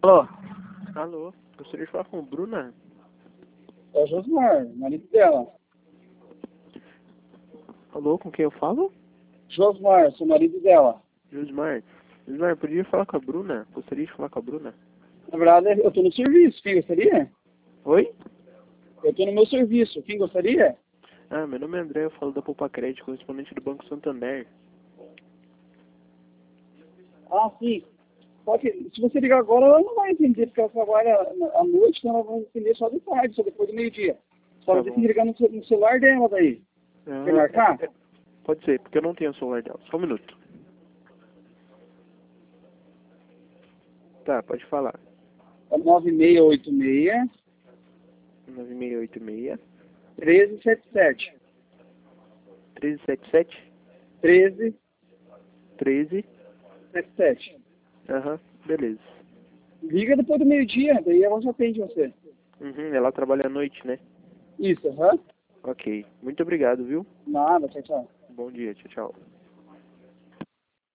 Alô, Alô, gostaria de falar com Bruna. é o Josmar, marido dela. Alô, com quem eu falo? Josmar, sou marido dela. Josmar. Josmar, podia falar com a Bruna? Gostaria de falar com a Bruna. Na verdade, eu tô no serviço. Quem gostaria? Oi? Eu tô no meu serviço. Quem gostaria? Ah, meu nome é André, eu falo da Poupa Crédito, correspondente do Banco Santander. Ah, sim. Só que se você ligar agora, ela não vai entender, porque ela trabalha à noite, então ela vai entender só de tarde, só depois do meio-dia. Só Tá tem que bom. ligar no celular dela daí. Quer marcar? Pode ser, porque eu não tenho o celular dela. Só um minuto. Tá, pode falar. É 9686 9686 1377. 1377 13. 1377. Aham, beleza. Liga depois do meio-dia, daí ela já atende você. Ela trabalha à noite, né? Isso, aham. Ok. Muito obrigado, viu? Nada, tchau, tchau. Bom dia, tchau, tchau.